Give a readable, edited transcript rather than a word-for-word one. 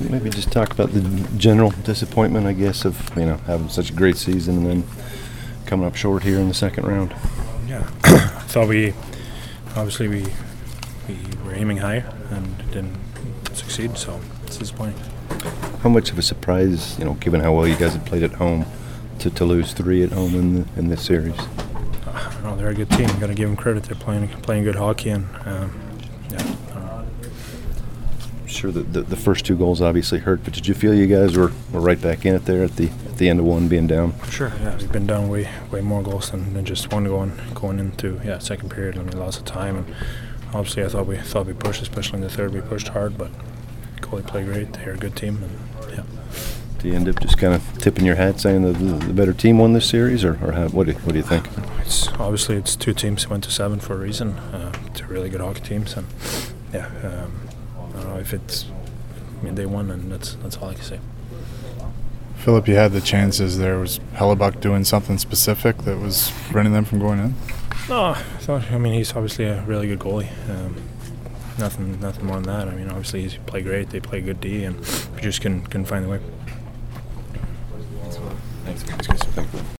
Maybe just talk about the general disappointment, I guess, of having such a great season and then coming up short here in the second round. Yeah, I thought we were aiming higher and didn't succeed, so it's disappointing. How much of a surprise, given how well you guys have played at home, to lose 3 at home in this series? I don't know, they're a good team. Got to give them credit. They're playing good hockey, and Sure that the first 2 goals obviously hurt, but did you feel you guys were right back in it there at the end of one being down? Sure, yeah. We've been down way more goals than just one going into second period, and we lost the time. And obviously, I thought we pushed, especially in the third. We pushed hard, but goalie played great. They're a good team, and yeah. Do you end up just kind of tipping your hat, saying the better team won this series, or what do you think? It's 2 teams went to 7 for a reason. 2 really good hockey teams, and yeah. I don't know if they won, and that's all I can say. Philip, you had the chances there. Was Hellebuyck doing something specific that was preventing them from going in? No, he's obviously a really good goalie. Nothing more than that. Obviously he's played great. They play good D, and we just couldn't find the way. Thanks, guys.